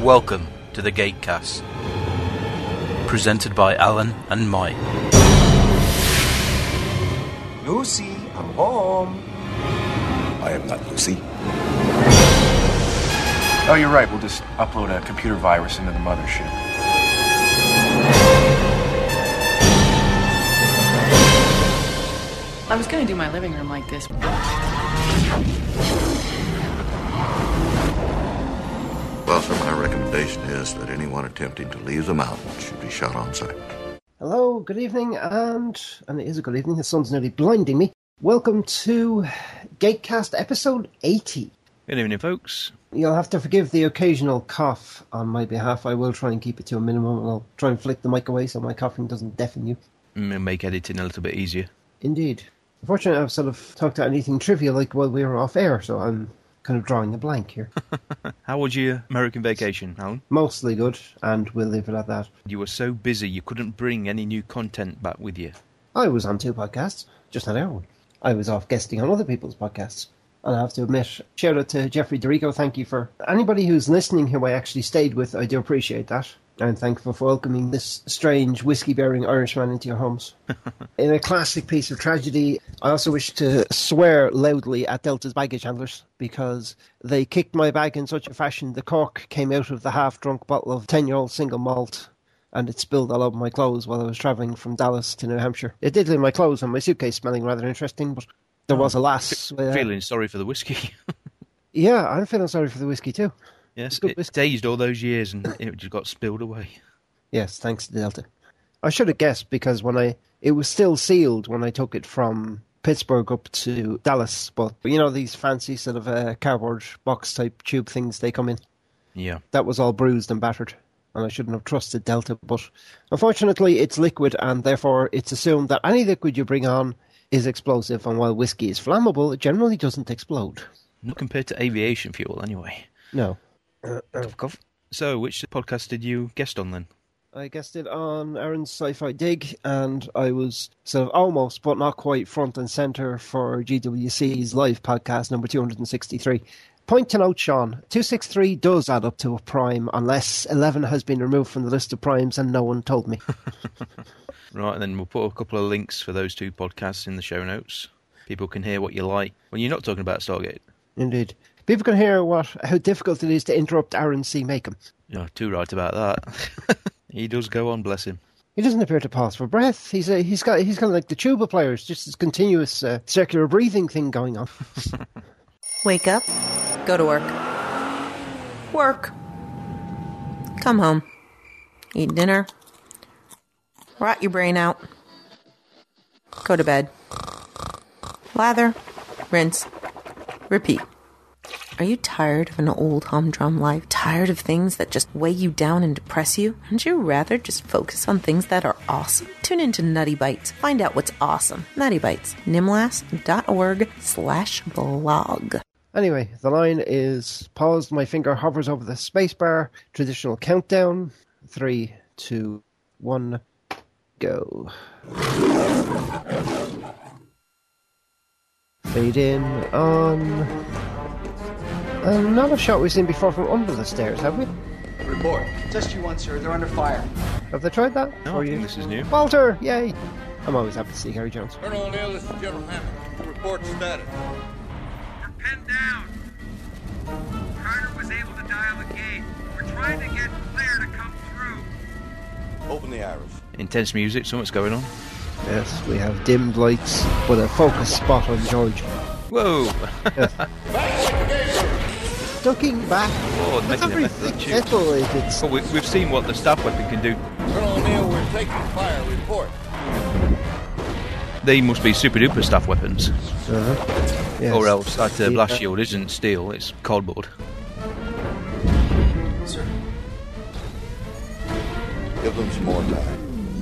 Welcome to the Gatecast, presented by Alan and Mike. Lucy, I'm home. I am not Lucy. Oh, you're right. We'll just upload a computer virus into the mothership. I was going to do my living room like this. Well, sir, my recommendation is that anyone attempting to leave the mountain should be shot on sight. Hello, good evening, and it is a good evening. The sun's nearly blinding me. Welcome to Gatecast episode 80. Good evening, folks. You'll have to forgive the occasional cough on my behalf. I will try and keep it to a minimum, and I'll try and flick the mic away so my coughing doesn't deafen you. Make editing a little bit easier. Indeed. Unfortunately, I've sort of talked about anything trivial like while we were off air, so I'm kind of drawing a blank here. How was your American vacation, Alan? Mostly good, and we'll leave it at that. You were so busy you couldn't bring any new content back with you. I was on 2 podcasts, just not our one. I was off guesting on other people's podcasts. And I have to admit, shout out to Jeffrey DeRico, thank you for anybody who's listening who I actually stayed with. I do appreciate that. I'm thankful for welcoming this strange whiskey-bearing Irishman into your homes. In a classic piece of tragedy, I also wish to swear loudly at Delta's baggage handlers because they kicked my bag in such a fashion the cork came out of the half-drunk bottle of 10-year-old single malt and it spilled all over my clothes while I was travelling from Dallas to New Hampshire. It did leave my clothes and my suitcase smelling rather interesting, but there was a lass. Feeling sorry for the whiskey. Yeah, I'm feeling sorry for the whiskey too. Yes, it staged all those years and it just got spilled away. Yes, thanks to Delta. I should have guessed because it was still sealed when I took it from Pittsburgh up to Dallas. But you know these fancy sort of cardboard box type tube things they come in. Yeah, that was all bruised and battered, and I shouldn't have trusted Delta. But unfortunately, it's liquid, and therefore it's assumed that any liquid you bring on is explosive. And while whiskey is flammable, it generally doesn't explode. Not compared to aviation fuel, anyway. No. So, which podcast did you guest on then? I guested on Aaron's Sci-Fi Dig, and I was sort of almost, but not quite, front and centre for GWC's live podcast number 263. Point to note, Sean, 263 does add up to a prime, unless 11 has been removed from the list of primes and no one told me. Right, and then we'll put a couple of links for those 2 podcasts in the show notes. People can hear what you like when you're not talking about Stargate. Indeed. People can hear how difficult it is to interrupt Aaron C. Macomb. You're too right about that. He does go on, bless him. He doesn't appear to pause for breath. He's kind of like the tuba players, just this continuous circular breathing thing going on. Wake up, go to work. Work. Come home. Eat dinner. Rot your brain out. Go to bed. Lather. Rinse. Repeat. Are you tired of an old humdrum life? Tired of things that just weigh you down and depress you? Wouldn't you rather just focus on things that are awesome? Tune into Nutty Bites. Find out what's awesome. Nutty Bites. nimlas.org/blog. Anyway, the line is paused. My finger hovers over the spacebar. Traditional countdown. 3, 2, 1, go. Fade in on. Not a shot we've seen before from under the stairs, have we? Report. Just you once, sir. They're under fire. Have they tried that? No, I think this is new. Walter, yay! I'm always happy to see Harry Jones. Colonel O'Neill, this is General Hammond. Report status. We're pinned down. Carter was able to dial a gate. We're trying to get Claire to come through. Open the iris. Intense music, something's going on. Yes, we have dimmed lights with a focus spot on George. Whoa! Yes. Ducking back. Oh, that's not very thick metal. Well, we've seen what the staff weapon can do. Colonel O'Neill, we're taking fire. Report. They must be super duper staff weapons. Yes. Or else that blast shield isn't steel, it's cardboard. Sir. Give them some more time.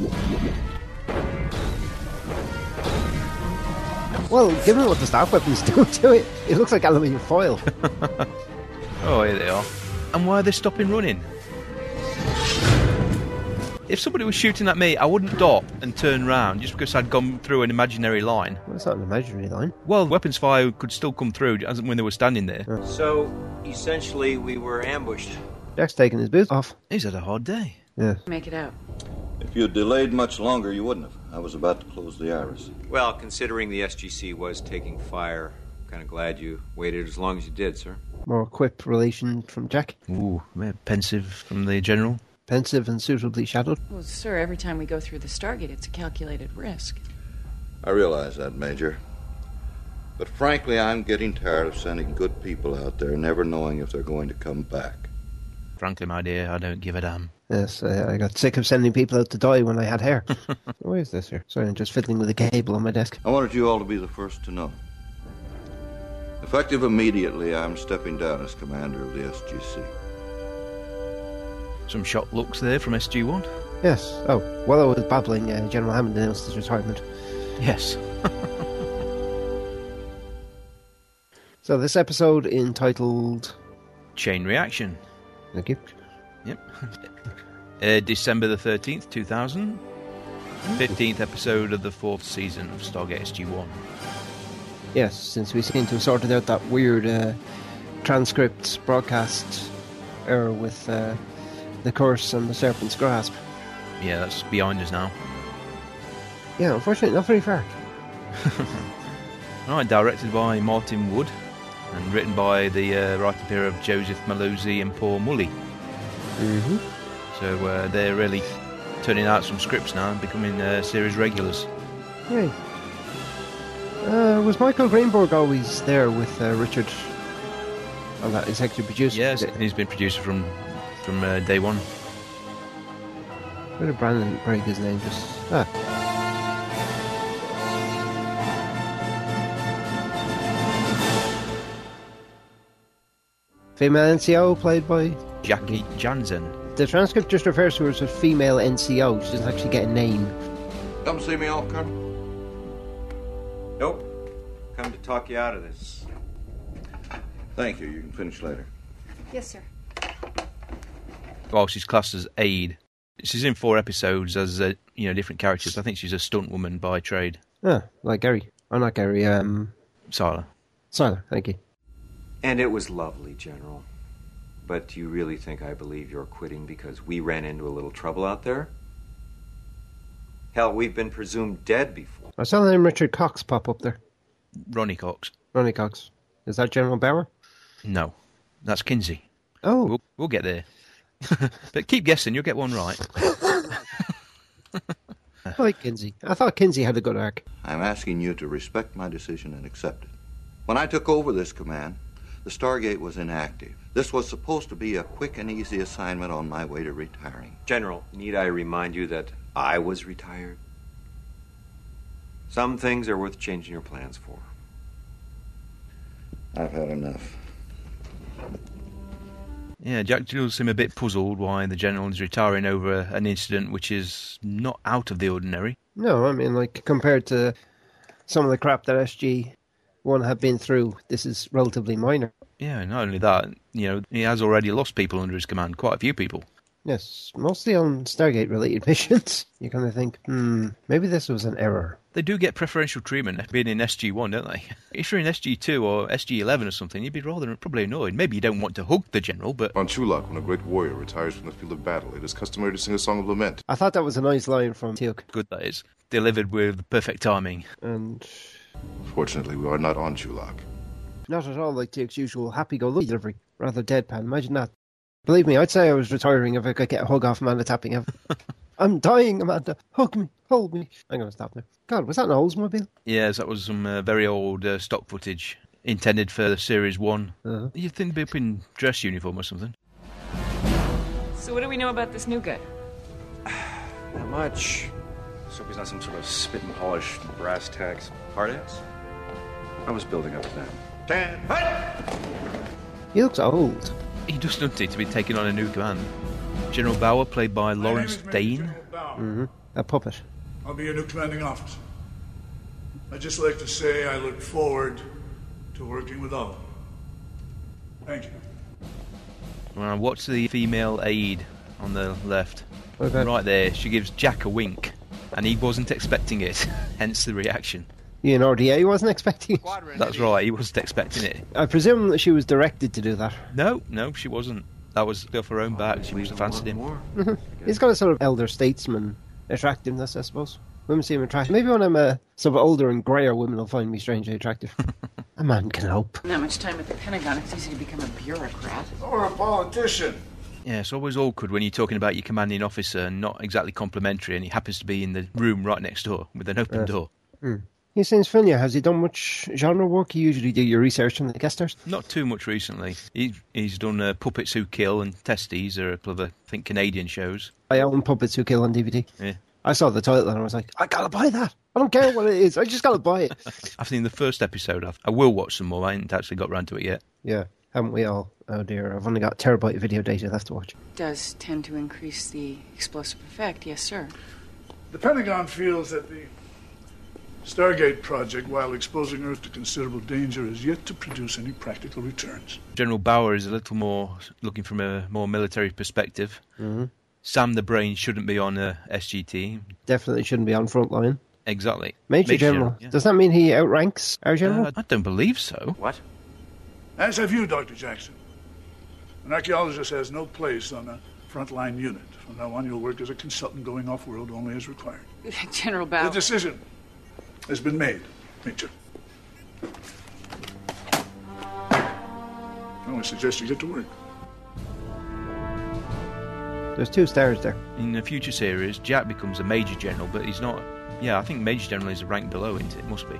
Well, given what the staff weapons do to it, it looks like aluminium foil. Oh, here they are. And why are they stopping running? If somebody was shooting at me, I wouldn't stop and turn round just because I'd gone through an imaginary line. Well, it's not an imaginary line. Well, weapons fire could still come through as when they were standing there. So, essentially, we were ambushed. Jack's taking his boots off. He's had a hard day. Yeah. Make it out. If you'd delayed much longer, you wouldn't have. I was about to close the iris. Well, considering the SGC was taking fire, I'm kind of glad you waited as long as you did, sir. More quip relation from Jack. Ooh, pensive from the General. Pensive and suitably shadowed. Well, sir, every time we go through the Stargate, it's a calculated risk. I realize that, Major. But frankly, I'm getting tired of sending good people out there never knowing if they're going to come back. Frankly, my dear, I don't give a damn. Yes, I got sick of sending people out to die when I had hair. Why is this here? Sorry, I'm just fiddling with a cable on my desk. I wanted you all to be the first to know. Effective immediately, I'm stepping down as commander of the SGC. Some shocked looks there from SG-1. Yes. Oh, while I was babbling, General Hammond announced his retirement. Yes. So this episode entitled... Chain Reaction. Thank you. Yep. December the 13th, 2000. 15th episode of the 4th season of Stargate SG-1. Yes, since we seem to have sorted out that weird transcript broadcast error with the Curse and the Serpent's Grasp. Yeah, that's behind us now. Yeah, unfortunately, not very far. Right, directed by Martin Wood and written by the writer pair of Joseph Maluzzi and Paul Mully. Mm-hmm. So they're really turning out some scripts now and becoming series regulars. Yay. Was Michael Greenberg always there with Richard on that executive producer? Yes, he's been producer from day one. Where did Brandon break his name? Female NCO played by Jackie Jansen. The transcript just refers to her as a female NCO. She doesn't actually get a name. Come see me off, Colonel? Nope. Come to talk you out of this. Thank you. You can finish later. Yes, sir. Well, she's classed as aide. She's in 4 episodes as different characters. I think she's a stunt woman by trade. Ah, like Gary. Or not Gary, Sala. Sala, thank you. And it was lovely, General. But do you really think I believe you're quitting because we ran into a little trouble out there? Hell, we've been presumed dead before. I saw the name Richard Cox pop up there. Ronnie Cox. Ronnie Cox. Is that General Bauer? No, that's Kinsey. Oh. We'll get there. But keep guessing, you'll get one right. I like Kinsey. I thought Kinsey had a good arc. I'm asking you to respect my decision and accept it. When I took over this command, the Stargate was inactive. This was supposed to be a quick and easy assignment on my way to retiring. General, need I remind you that I was retired? Some things are worth changing your plans for. I've had enough. Yeah, Jack does seem a bit puzzled why the General is retiring over an incident which is not out of the ordinary. No, I mean, like, compared to some of the crap that SG-1 have been through, this is relatively minor. Yeah, not only that, he has already lost people under his command, quite a few people. Yes, mostly on Stargate-related missions. You kind of think, maybe this was an error. They do get preferential treatment being in SG-1, don't they? If you're in SG-2 or SG-11 or something, you'd be probably annoyed. Maybe you don't want to hug the General, but... On Chulak, when a great warrior retires from the field of battle, it is customary to sing a song of lament. I thought that was a nice line from Teal'c. Good, that is. Delivered with perfect timing. And... Fortunately, we are not on Chulak. Not at all like Teal'c's usual happy-go-lucky delivery. Rather deadpan. Imagine that. Believe me, I'd say I was retiring if I could get a hug off Amanda Tapping. I'm dying, Amanda. Hug me. Hold me. I'm going to stop now. God, was that an Oldsmobile? Yes, that was some very old stock footage intended for Series 1. Uh-huh. You'd think they'd be up in dress uniform or something. So what do we know about this new guy? Not much. Let's hope he's not some sort of spit and polish brass tacks hard ass. I was building up to that. Stand fight! He looks old. He does, doesn't he, to be taking on a new command. General Bauer, played by Lawrence Dane. Mm-hmm. A puppet. I'll be your new commanding officer. I'd just like to say I look forward to working with all of you. Thank you. Well, what's the female aide on the left? Okay. Right there, she gives Jack a wink, and he wasn't expecting it, hence the reaction. Ian RDA wasn't expecting it? That's right, he wasn't expecting it. I presume that she was directed to do that. No, she wasn't. That was off her own back. She must have fancied him. He's got a sort of elder statesman attractiveness, I suppose. Women seem attractive. Maybe when I'm sort of older and greyer, women will find me strangely attractive. A man can hope. Not much time at the Pentagon. It's easy to become a bureaucrat. Or a politician. Yeah, it's always awkward when you're talking about your commanding officer and not exactly complimentary, and he happens to be in the room right next door with an open door. He seems familiar. Has he done much genre work? You usually do your research on the guest stars. Not too much recently. He's done Puppets Who Kill and Testes, are a couple of, I think, Canadian shows. I own Puppets Who Kill on DVD. Yeah. I saw the title and I was like, I gotta buy that. I don't care what it is. I just gotta buy it. I've seen the first episode. I will watch some more. I haven't actually got round to it yet. Yeah, haven't we all? Oh dear, I've only got a terabyte of video data left to watch. Does tend to increase the explosive effect, yes, sir. The Pentagon feels that the Stargate project, while exposing Earth to considerable danger, is yet to produce any practical returns. General Bauer is a little more looking from a more military perspective. Mm-hmm. Sam the Brain shouldn't be on SGT. Definitely shouldn't be on Frontline. Exactly. Major General. Yeah. Does that mean he outranks our General? I don't believe so. What? As have you, Dr. Jackson. An archaeologist has no place on a frontline unit. From now on, you'll work as a consultant going off-world only as required. General Bauer. The decision has been made, Major. I suggest you get to work. There's 2 stars there. In the future series, Jack becomes a Major General, but he's not... Yeah, I think Major General is a rank below, isn't it? It must be.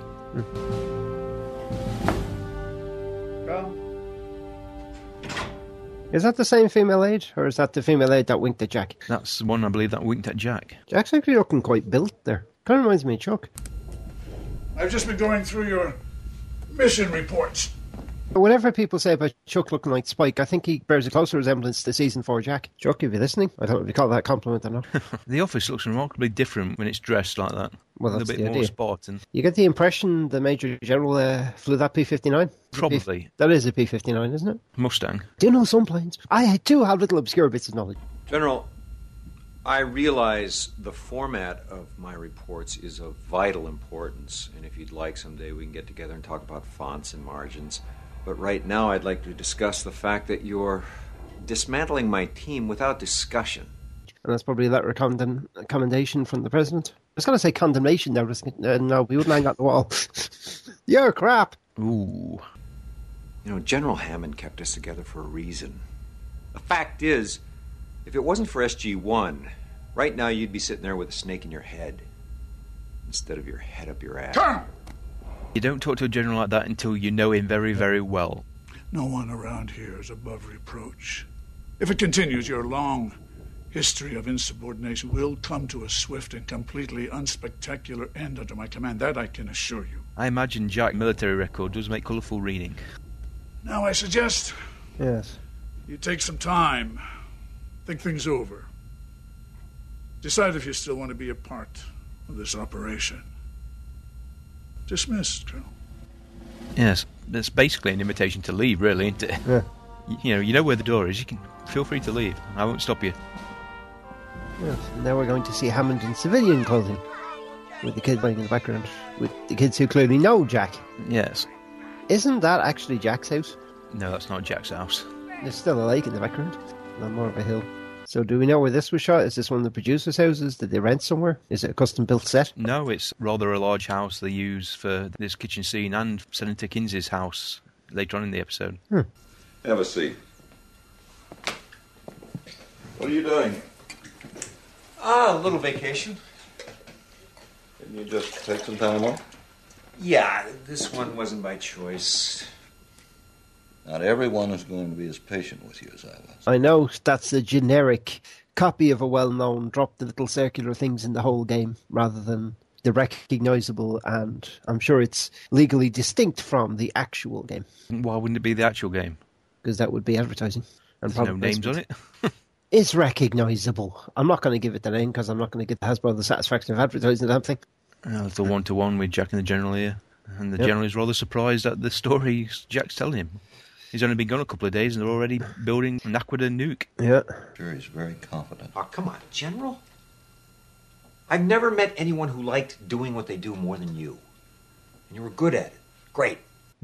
Is that the same female aide, or is that the female aide that winked at Jack? That's the one, I believe, that winked at Jack. Jack's actually looking quite built there. Kind of reminds me of Chuck. I've just been going through your mission reports. Whatever people say about Chuck looking like Spike, I think he bears a closer resemblance to Season 4 Jack. Chuck, if you're listening, I don't know if you call that a compliment or not. The office looks remarkably different when it's dressed like that. Well, that's a bit more Spartan. You get the impression the Major General flew that P-59? Probably. That is a P-59, isn't it? Mustang. Do you know some planes? I do have little obscure bits of knowledge. General, I realize the format of my reports is of vital importance, and if you'd like someday we can get together and talk about fonts and margins. But right now I'd like to discuss the fact that you're dismantling my team without discussion. And that's probably a letter of commendation from the President. I was going to say condemnation there, no, we wouldn't hang out the wall. You're crap. Ooh. You know, General Hammond kept us together for a reason. The fact is, if it wasn't for SG-1, right now you'd be sitting there with a snake in your head instead of your head up your ass. Colonel! You don't talk to a general like that until you know him very, very well. No one around here is above reproach. If it continues, your long history of insubordination will come to a swift and completely unspectacular end under my command. That I can assure you. I imagine Jack's military record does make colourful reading. Now I suggest... Yes. You take some time. Think things over. Decide if you still want to be a part of this operation. Dismissed, Colonel. Yes, that's basically an invitation to leave, really, isn't it? Yeah. You know where the door is. You can feel free to leave. I won't stop you. Yes, now we're going to see Hammond in civilian clothing, with the kid playing in the background, with the kids who clearly know Jack. Yes. Isn't that actually Jack's house? No, that's not Jack's house. There's still a lake in the background, not more of a hill. So do we know where this was shot? Is this one of the producers' houses? Did they rent somewhere? Is it a custom-built set? No, it's rather a large house they use for this kitchen scene, and Senator Kinsey's house later on in the episode. Have a seat. What are you doing? A little vacation. Didn't you just take some time off? Yeah, this one wasn't by choice. Not everyone is going to be as patient with you as I was. I know that's a generic copy of a well-known drop the little circular things in the whole game rather than the recognisable, and I'm sure it's legally distinct from the actual game. Why wouldn't it be the actual game? Because that would be advertising. And there's no names on it. It's recognisable. I'm not going to give it the name because I'm not going to get Hasbro the satisfaction of advertising the damn thing. It's a one-to-one with Jack and the General here. And the General is rather surprised at the story Jack's telling him. He's only been gone a couple of days and they're already building an Aquila nuke. Yeah. Sure, he's very confident. Oh, come on, General. I've never met anyone who liked doing what they do more than you. And you were good at it. Great.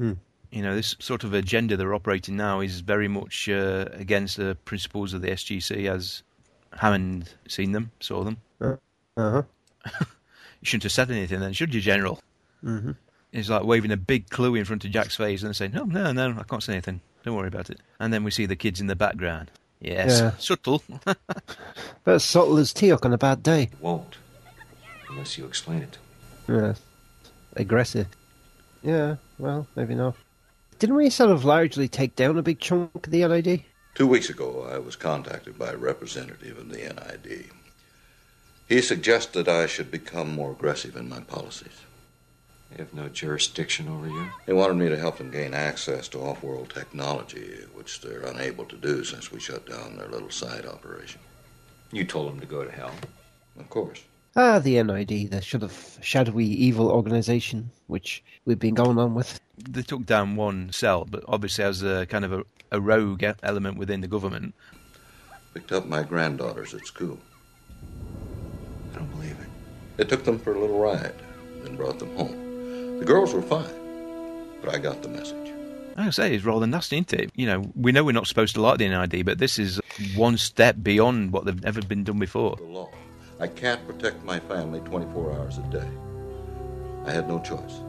You know, this sort of agenda they're operating now is very much against the principles of the SGC, as Hammond saw them. Uh-huh. You shouldn't have said anything then, should you, General? Mm-hmm. It's like waving a big clue in front of Jack's face and saying, no, I can't say anything. Don't worry about it. And then we see the kids in the background. Yes, Yeah. subtle. But as subtle as Teok on a bad day. It won't. Unless you explain it to Yeah. Aggressive. Yeah, well, maybe not. Didn't we sort of largely take down a big chunk of the NID? 2 weeks ago, I was contacted by a representative of the NID. He suggested I should become more aggressive in my policies. They have no jurisdiction over you? They wanted me to help them gain access to off-world technology, which they're unable to do since we shut down their little side operation. You told them to go to hell? Of course. Ah, the NID, the sort of shadowy evil organisation, which we've been going on with. They took down one cell, but obviously as a kind of a rogue element within the government. Picked up my granddaughters at school. I don't believe it. They took them for a little ride, then brought them home. The girls were fine, but I got the message. I say it's rather nasty, isn't it? You know we're not supposed to like the NID, but this is one step beyond what they've ever been done before. The law. I can't protect my family 24 hours a day. I had no choice.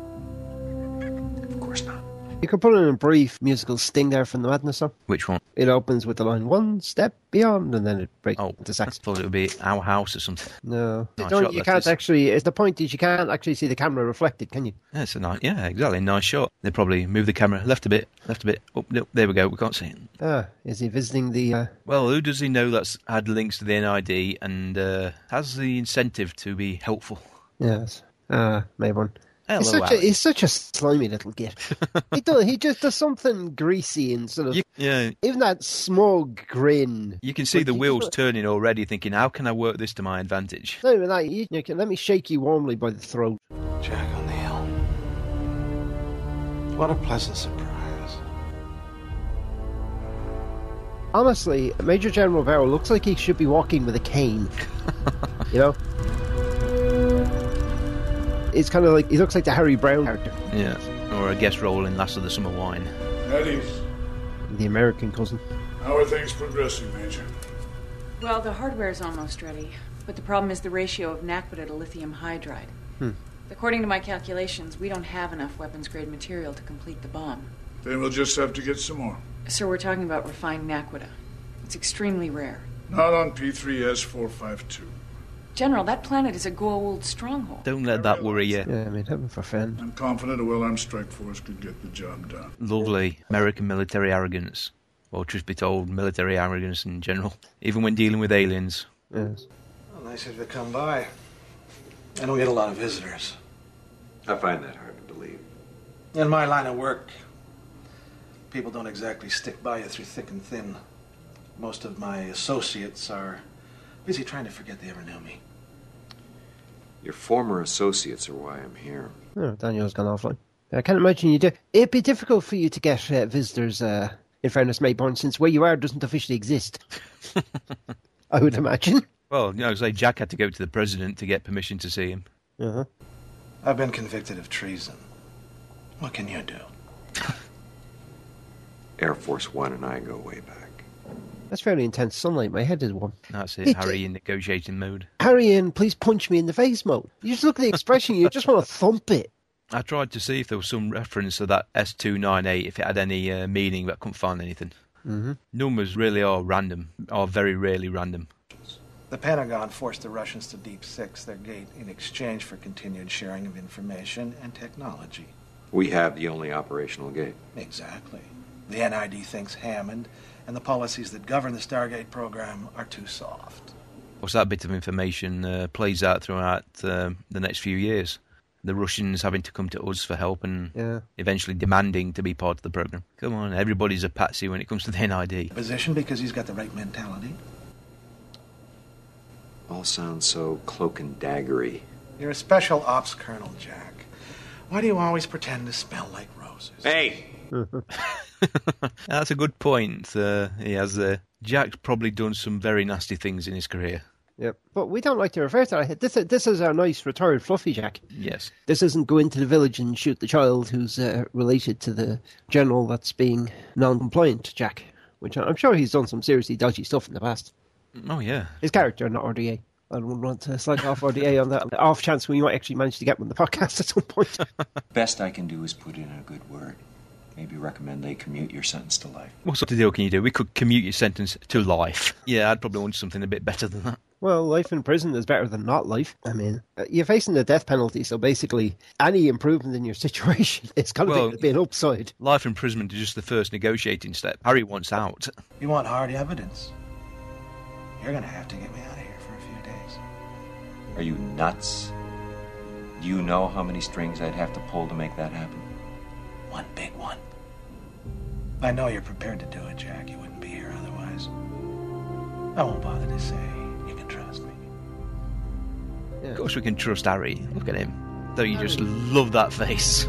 Of course not. You could put in a brief musical sting there from the Madness song. Which one? It opens with the line, one step beyond, and then it breaks into sax. I thought it would be Our House or something. No. Nice Don't, shot, you that can't is. actually, the point is you can't actually see the camera reflected, can you? Yeah, it's a nice, yeah, exactly, nice shot. They probably moved the camera left a bit, up, no, there we go, we can't see it. Ah, is he visiting the... Well, who does he know that's had links to the NID and has the incentive to be helpful? Yes. Maybe one. Hello, He's such a slimy little git. He just does something greasy and sort of... Yeah. Even that smug grin. You can see the wheels turning already, thinking, how can I work this to my advantage? Not even that. You can let me shake you warmly by the throat. Jack O'Neill. What a pleasant surprise. Honestly, Major General Barrow looks like he should be walking with a cane. You know? It's kind of like, he looks like the Harry Brown character. Yeah, or a guest role in Last of the Summer Wine. Eddie, The American cousin. how are things progressing, Major? Well, the hardware's almost ready, but the problem is the ratio of naquita to lithium hydride. According to my calculations, we don't have enough weapons-grade material to complete the bomb. Then we'll just have to get some more. Sir, we're talking about refined naquita. It's extremely rare. Not on P3S452. General, that planet is a Goa'uld stronghold. Don't let that worry you. Yeah, I mean, heaven forfend. I'm confident a well-armed strike force could get the job done. Lovely American military arrogance. Or, truth be told, military arrogance in general. Even when dealing with aliens. Yes. Well, nice of you to come by. I don't get a lot of visitors. I find that hard to believe. In my line of work, people don't exactly stick by you through thick and thin. Most of my associates are busy trying to forget they ever knew me. Your former associates are why I'm here. Oh, Daniel's gone offline. I can't imagine you do. It'd be difficult for you to get visitors, in fairness, Mayborn, since where you are doesn't officially exist. I would imagine. Well, you know, say Jack had to go to the president to get permission to see him. Uh-huh. I've been convicted of treason. What can you do? Air Force One and I go way back. That's fairly intense sunlight. My head is warm. That's it, Harry in negotiating mode. Harry in please punch me in the face mode. You just look at the expression, you just want to thump it. I tried to see if there was some reference to that S298, if it had any meaning, but I couldn't find anything. Mm-hmm. Numbers really are random, are very rarely random. The Pentagon forced the Russians to Deep Six their gate in exchange for continued sharing of information and technology. We have the only operational gate. Exactly. The NID thinks Hammond and the policies that govern the Stargate program are too soft. What's that bit of information plays out throughout the next few years? The Russians having to come to us for help and eventually demanding to be part of the program. Come on, everybody's a patsy when it comes to the NID. Position because he's got the right mentality. All sounds so cloak and daggery. You're a special ops colonel, Jack. Why do you always pretend to smell like roses? Hey! That's a good point. He has Jack's probably done some very nasty things in his career. Yep. But we don't like to refer to it. This is our nice retired Fluffy Jack. Yes. This isn't go into the village and shoot the child who's related to the general that's being non-compliant, Jack. Which I'm sure he's done some seriously dodgy stuff in the past. Oh, yeah. His character, not RDA. I don't want to slag off RDA on that off chance we might actually manage to get him on the podcast at some point. Best I can do is put in a good word. Maybe recommend they commute your sentence to life. What sort of deal can you do? We could commute your sentence to life. Yeah, I'd probably want something a bit better than that. Well, life in prison is better than not life. I mean, you're facing the death penalty, so basically any improvement in your situation is kind of be an upside. Life imprisonment is just the first negotiating step. Harry wants out. You want hard evidence? You're going to have to get me out of here for a few days. Are you nuts? Do you know how many strings I'd have to pull to make that happen? One big one. I know you're prepared to do it, Jack. You wouldn't be here otherwise. I won't bother to say you can trust me. Yeah. Of course we can trust Harry. Look at him. Don't you just love that face?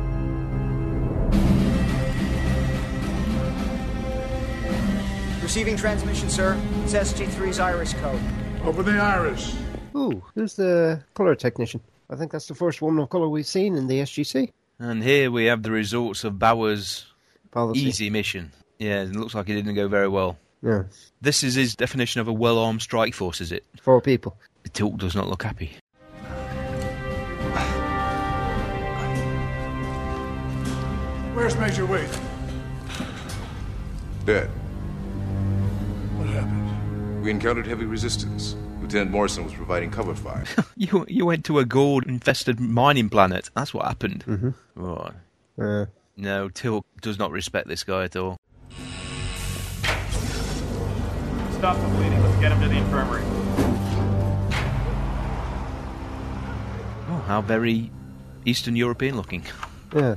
Receiving transmission, sir. It's SG3's iris code. Open the iris. Ooh, who's the colour technician? I think that's the first woman of colour we've seen in the SGC. And here we have the results of Bauer's policy. Easy mission. Yeah, it looks like it didn't go very well. Yeah. This is his definition of a well-armed strike force, is it? 4 people. Tilk does not look happy. Where's Major Waite? Dead. What happened? We encountered heavy resistance. Lieutenant Morrison was providing cover fire. You went to a gold-infested mining planet. That's what happened. Mm-hmm. Right. No, Tilk does not respect this guy at all. Stop the bleeding. Let's get him to the infirmary. Oh, how very Eastern European looking. Yeah.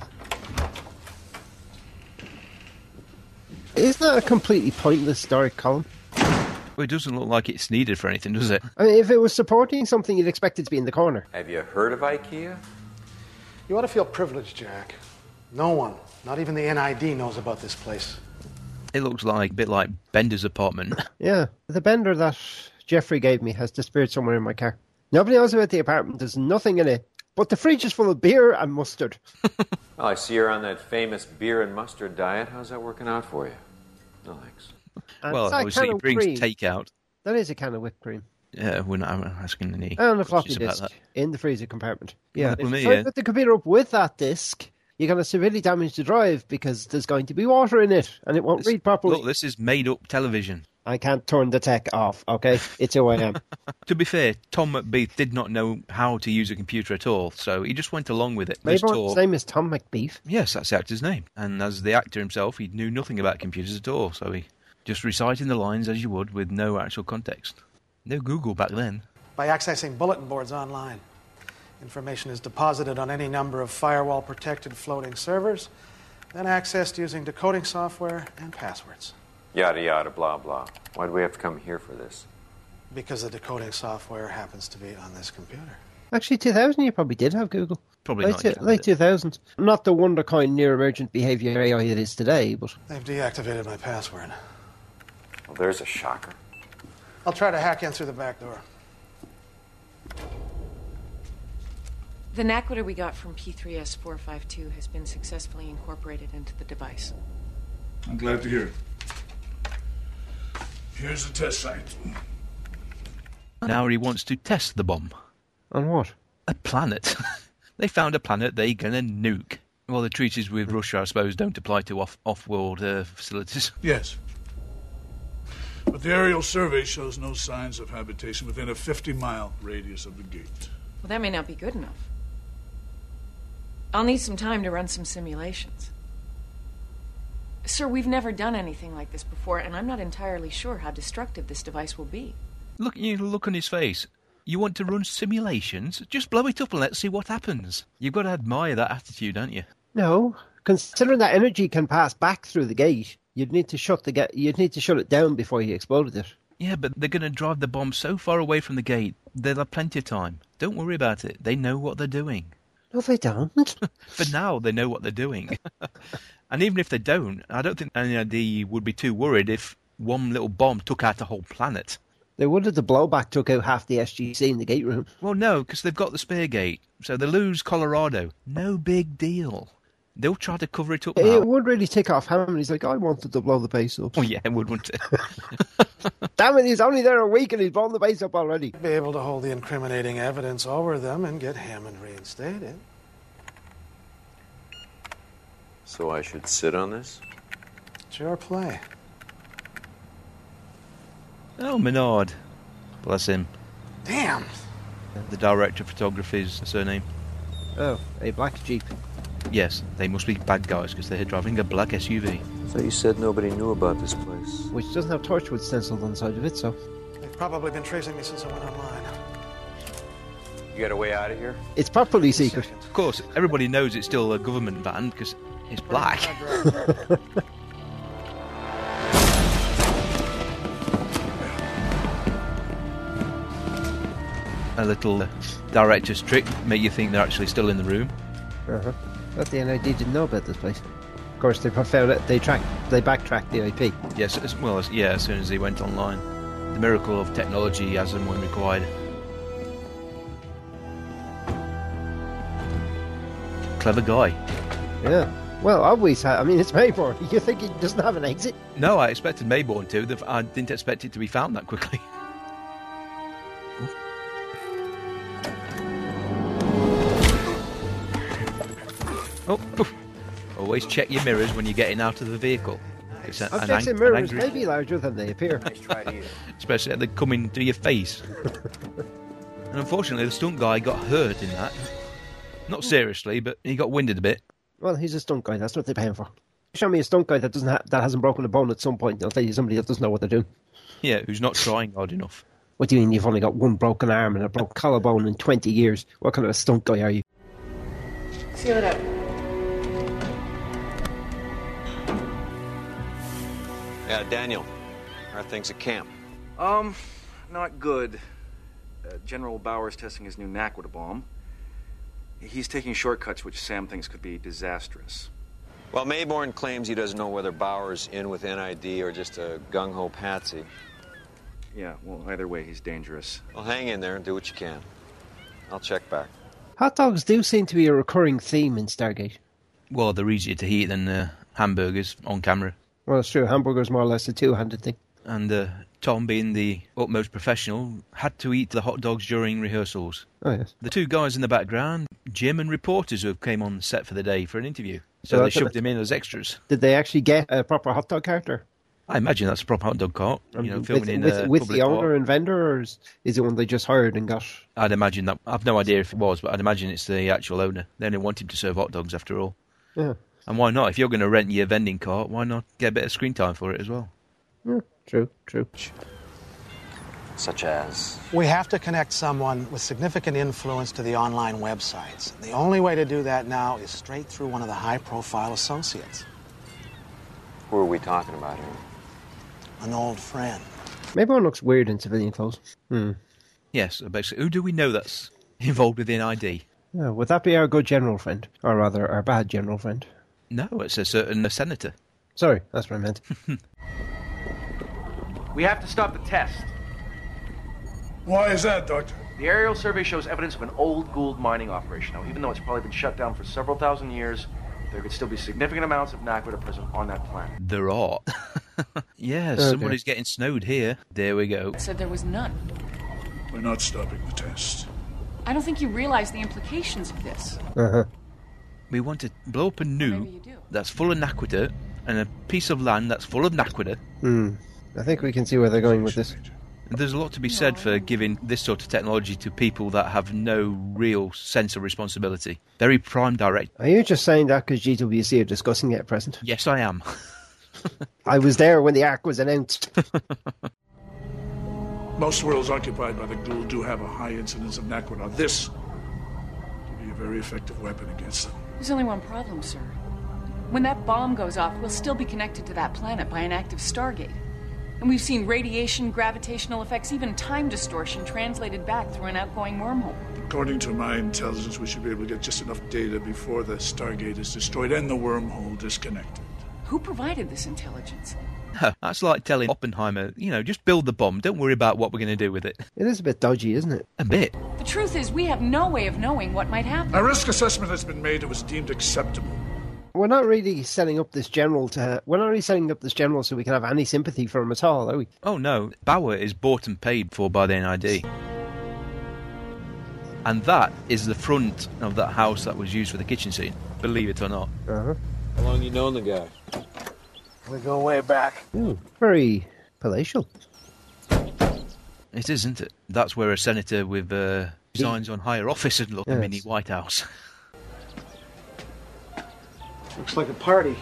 Isn't that a completely pointless dark column? Well, it doesn't look like it's needed for anything, does it? I mean, if it was supporting something, you'd expect it to be in the corner. Have you heard of IKEA? You ought to feel privileged, Jack. No one, not even the NID, knows about this place. It looks like a bit like Bender's apartment. Yeah, the Bender that Jeffrey gave me has disappeared somewhere in my car. Nobody knows about the apartment. There's nothing in it. But the fridge is full of beer and mustard. Well, I see you're on that famous beer and mustard diet. How's that working out for you? No, thanks. And well, obviously it brings takeout. That is a can of whipped cream. Yeah, we're not asking any and a floppy questions disk in the freezer compartment. Yeah, if me, you put the computer up with that disk, you're going to severely damage the drive because there's going to be water in it and it won't read properly. Look, this is made-up television. I can't turn the tech off, okay? It's who I am. To be fair, Tom McBeef did not know how to use a computer at all, so he just went along with it. Maybe his name is Tom McBeef? Yes, that's the actor's name. And as the actor himself, he knew nothing about computers at all, so he just reciting the lines as you would with no actual context. No Google back then. By accessing bulletin boards online, information is deposited on any number of firewall-protected floating servers, then accessed using decoding software and passwords. Yada, yada, blah, blah. Why do we have to come here for this? Because the decoding software happens to be on this computer. Actually, 2000, you probably did have Google. Probably not. Late 2000s. Not the wonderkind near-emergent behaviour AI it is today, but... They've deactivated my password. Well, there's a shocker. I'll try to hack in through the back door. The Naquita we got from P3S452 has been successfully incorporated into the device. I'm glad to hear it. Here's the test site. Now he wants to test the bomb. On what? A planet. They found a planet they're going to nuke. Well, the treaties with Russia, I suppose, don't apply to off-world facilities. Yes. But the aerial survey shows no signs of habitation within a 50-mile radius of the gate. Well, that may not be good enough. I'll need some time to run some simulations. Sir, we've never done anything like this before, and I'm not entirely sure how destructive this device will be. Look on his face. You want to run simulations? Just blow it up and let's see what happens. You've got to admire that attitude, don't you? No. Considering that energy can pass back through the gate, you'd need to shut it down before you exploded it. Yeah, but they're going to drive the bomb so far away from the gate, they'll have plenty of time. Don't worry about it. They know what they're doing. No, they don't. For now, they know what they're doing. And even if they don't, I don't think NID would be too worried if one little bomb took out the whole planet. They wondered the blowback took out half the SGC in the gate room. Well, no, because they've got the spear gate. So they lose Colorado. No big deal. They'll try to cover it up now. It would really tick off Hammond. He's like, I wanted to blow the base up. Oh, yeah, it would, wouldn't it? Damn it, he's only there a week and he's blown the base up already. Be able to hold the incriminating evidence over them and get Hammond reinstated. So I should sit on this? It's your play. Oh, Menard. Bless him. Damn. The director of photography's surname. Oh, a black Jeep. Yes, they must be bad guys because they're driving a black SUV. So you said nobody knew about this place. Which doesn't have Torchwood stenciled on the side of it, so... They've probably been tracing me since I went online. You got a way out of here? It's properly secret. Of course, everybody knows it's still a government van because it's black. A little director's trick, make you think they're actually still in the room. Uh-huh. But the NID didn't know about this place. Of course, they found it. They backtracked the IP. Yes, as soon as he went online. The miracle of technology as and when required. Clever guy. Yeah. Well, always. I mean, it's Mayborn. You think he doesn't have an exit? No, I expected Mayborn to. I didn't expect it to be found that quickly. Oh, always check your mirrors when you're getting out of the vehicle. Objects in mirrors may be larger than they appear. Especially if they come into your face. And unfortunately, the stunt guy got hurt in that. Not seriously, but he got winded a bit. Well, he's a stunt guy. That's what they're paying for. Show me a stunt guy that hasn't broken a bone at some point. I'll tell you somebody that doesn't know what they're doing. Yeah, who's not trying hard enough. What do you mean you've only got one broken arm and a broken collarbone in 20 years? What kind of a stunt guy are you? Seal it up. Yeah, Daniel. How are things at camp? Not good. General Bauer's testing his new Naquita bomb. He's taking shortcuts which Sam thinks could be disastrous. Well, Mayborn claims he doesn't know whether Bauer's in with NID or just a gung-ho patsy. Yeah, well, either way, he's dangerous. Well, hang in there and do what you can. I'll check back. Hot dogs do seem to be a recurring theme in Stargate. Well, they're easier to heat than hamburgers on camera. Well, it's true. Hamburger's more or less a two-handed thing. And Tom, being the utmost professional, had to eat the hot dogs during rehearsals. Oh, yes. The two guys in the background, Jim and reporters who came on set for the day for an interview. So they shoved him in as extras. Did they actually get a proper hot dog character? I imagine that's a proper hot dog cart. Filming with the owner and vendor, or is it one they just hired and got? I'd imagine that. I've no idea if it was, but I'd imagine it's the actual owner. They only want him to serve hot dogs after all. Yeah. And why not? If you're going to rent your vending cart, why not get a bit of screen time for it as well? Yeah, true. Such as? We have to connect someone with significant influence to the online websites. The only way to do that now is straight through one of the high-profile associates. Who are we talking about here? An old friend. Mayborn looks weird in civilian clothes. Yes, basically. Who do we know that's involved with NID? Yeah, would that be our good general friend? Or rather, our bad general friend? No, it's a certain senator. Sorry, that's what I meant. We have to stop the test. Why is that, Doctor? The aerial survey shows evidence of an old Gould mining operation. Now, even though it's probably been shut down for several thousand years, there could still be significant amounts of Naquita present on that planet. There are. Yeah, somebody's getting snowed here. There we go. Said there was none. We're not stopping the test. I don't think you realize the implications of this. Uh-huh. We want to blow up a nuke that's full of Naquita and a piece of land that's full of Naquita. I think we can see where they're going with this. There's a lot to be said for giving this sort of technology to people that have no real sense of responsibility. Very prime direct. Are you just saying that because GWC are discussing it at present? Yes, I am. I was there when the Ark was announced. Most worlds occupied by the Gould do have a high incidence of Naquita. This could be a very effective weapon against them. There's only one problem, sir. When that bomb goes off, we'll still be connected to that planet by an active Stargate. And we've seen radiation, gravitational effects, even time distortion translated back through an outgoing wormhole. According to my intelligence, we should be able to get just enough data before the Stargate is destroyed and the wormhole disconnected. Who provided this intelligence? That's like telling Oppenheimer, just build the bomb. Don't worry about what we're going to do with it. It is a bit dodgy, isn't it? A bit. The truth is, we have no way of knowing what might happen. A risk assessment has been made that was deemed acceptable. We're not really setting up this general so we can have any sympathy for him at all, are we? Oh no, Bauer is bought and paid for by the NID. And that is the front of that house that was used for the kitchen scene, believe it or not. Uh-huh. How long you known the guy? We go way back. Ooh, very palatial. It is, isn't it? That's where a senator with signs on higher office would look, a mini White House. Looks like a party.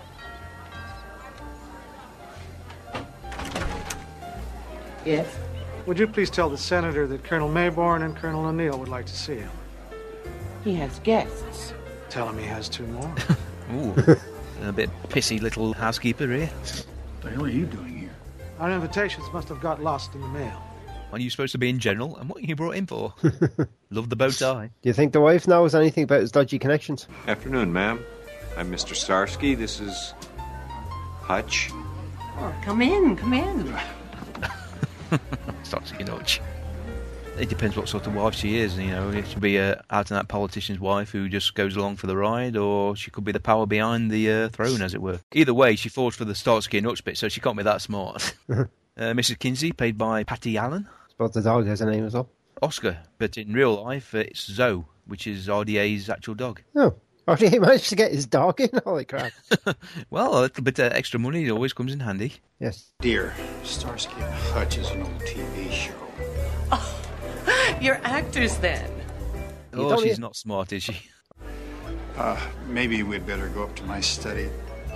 Yes? Would you please tell the senator that Colonel Mayborn and Colonel O'Neill would like to see him? He has guests. Tell him he has 2 more. Ooh, a bit pissy little housekeeper here. What the hell are you doing here? Our invitations must have got lost in the mail. Aren't you supposed to be in general? And what are you brought in for? Love the bow tie. Do you think the wife knows anything about his dodgy connections? Afternoon, ma'am. I'm Mr. Starsky. This is Hutch. Oh, come in, come in. Starsky and Hutch. It depends what sort of wife she is. It should be a out-and-out politician's wife who just goes along for the ride, or she could be the power behind the throne, as it were. Either way, she falls for the Starsky and Hutch bit, so she can't be that smart. Mrs. Kinsey, played by Patty Allen. I suppose the dog has a name as well. Oscar, but in real life, it's Zoe, which is RDA's actual dog. Oh. RDA managed to get his dog in? Holy crap. Well, a little bit of extra money always comes in handy. Yes. Dear, Starsky and Hutch is an old TV show. Oh, you're actors then. Oh, she's not smart, is she? Maybe we'd better go up to my study.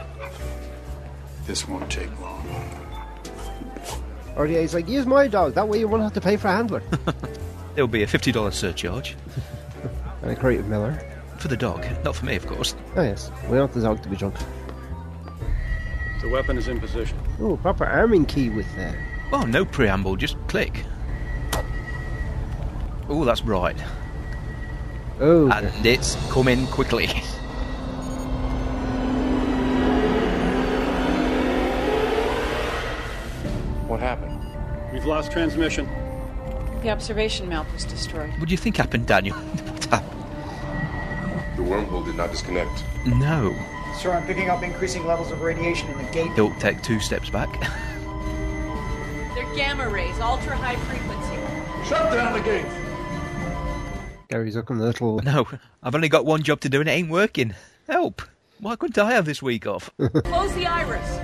This won't take long. RDA's like, use my dog, that way you won't have to pay for a handler. There'll be a $50 surcharge. And a crate of Miller. For the dog, not for me, of course. Oh yes, we want the dog to be drunk. The weapon is in position. Oh, proper arming key with that. Well, no preamble, just click. Oh, that's bright. Oh. And it's coming quickly. What happened? We've lost transmission. The observation mount was destroyed. What do you think happened, Daniel? What happened? The wormhole did not disconnect. No. Sir, I'm picking up increasing levels of radiation in the gate. Don't take 2 steps back. They're gamma rays, ultra-high frequency. Shut down the gate! Gary's looking a little... No, I've only got one job to do and it ain't working. Help! Why couldn't I have this week off? Close the iris.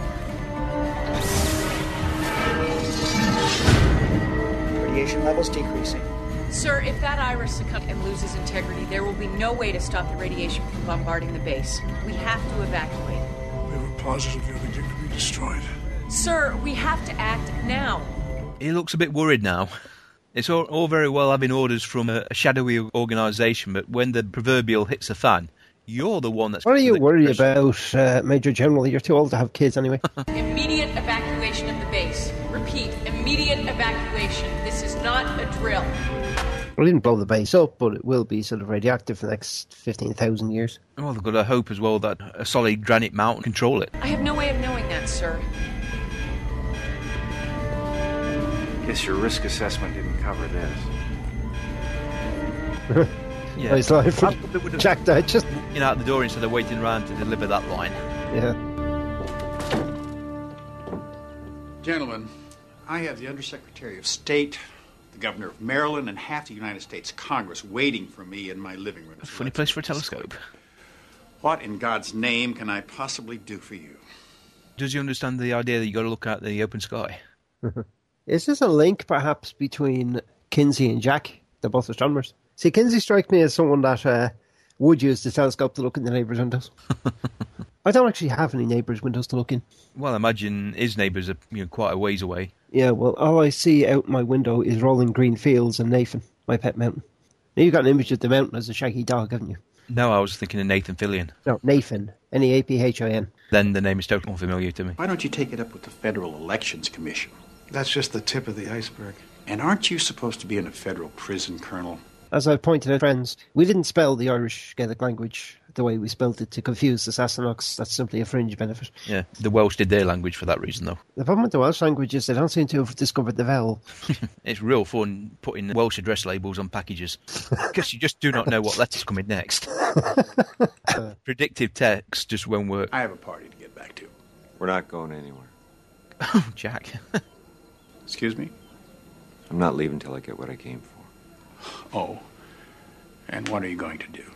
Radiation levels decreasing. Sir, if that iris succumbs and loses integrity, there will be no way to stop the radiation from bombarding the base. We have to evacuate. We were positive the other gate could be destroyed. Sir, we have to act now. He looks a bit worried now. It's all very well having orders from a shadowy organisation, but when the proverbial hits the fan, you're the one that's... What are you worried about, Major General? You're too old to have kids anyway. Immediate evacuation of the base. Repeat, immediate evacuation. This is not a drill. We didn't blow the base up, but it will be sort of radioactive for the next 15,000 years. Well, they've got to hope as well that a solid granite mountain can control it. I have no way of knowing that, sir. Guess your risk assessment didn't cover this. Yeah. Nice line from Jack Dad, just out the door instead of waiting around to deliver that line. Yeah. Gentlemen, I have the Undersecretary of State, the Governor of Maryland, and half the United States Congress waiting for me in my living room. Funny place for a telescope. What in God's name can I possibly do for you? Does he understand the idea that you got to look at the open sky? Is this a link, perhaps, between Kinsey and Jack? They're both astronomers. See, Kinsey strikes me as someone that would use the telescope to look in the neighbours' windows. I don't actually have any neighbours' windows to look in. Well, I imagine his neighbours are quite a ways away. Yeah, well, all I see out my window is rolling green fields and Nathan, my pet mountain. Now, you've got an image of the mountain as a shaggy dog, haven't you? No, I was thinking of Nathan Fillion. No, Nathan. N-E-A-P-H-I-N. Then the name is totally unfamiliar to me. Why don't you take it up with the Federal Elections Commission? That's just the tip of the iceberg. And aren't you supposed to be in a federal prison, Colonel? As I've pointed out, friends, we didn't spell the Irish Gaelic language the way we spelt it to confuse the Sassenachs. That's simply a fringe benefit. Yeah, the Welsh did their language for that reason, though. The problem with the Welsh language is they don't seem to have discovered the vowel. It's real fun putting Welsh address labels on packages because you just do not know what letter's coming next. Predictive text just won't work. I have a party to get back to. We're not going anywhere. Oh, Jack. Excuse me? I'm not leaving till I get what I came for. Oh. And what are you going to do?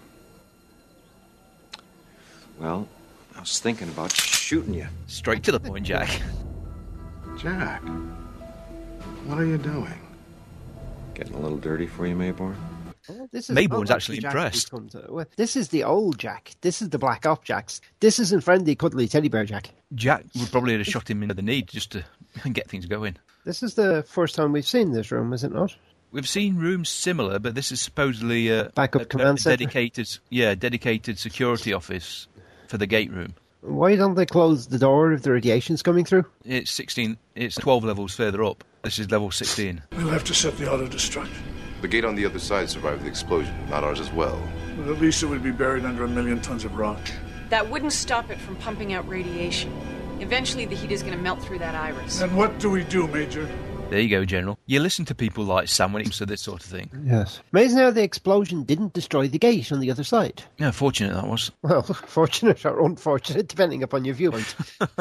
Well, I was thinking about shooting you. Straight to the point, Jack. Jack, what are you doing? Getting a little dirty for you, Mayborn? Mayborn's actually impressed. This is the old Jack. This is the Black Op Jacks. This isn't friendly, cuddly teddy bear Jack. Jack would probably have shot him in the knee just to get things going. This is the first time we've seen this room, is it not? We've seen rooms similar, but this is supposedly a command center? dedicated security office for the gate room. Why don't they close the door if the radiation's coming through? It's 12 levels further up. This is level 16. We'll have to set the auto-destruct. The gate on the other side survived the explosion, not ours as well. But at least it would be buried under 1 million tons of rock. That wouldn't stop it from pumping out radiation. Eventually the heat is going to melt through that iris. And what do we do, Major? There you go, General. You listen to people like Sam when it comes to this sort of thing. Yes. Amazing how the explosion didn't destroy the gate on the other side. Yeah, fortunate that was. Well, fortunate or unfortunate, depending upon your viewpoint.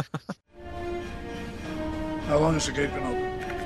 How long has the gate been open?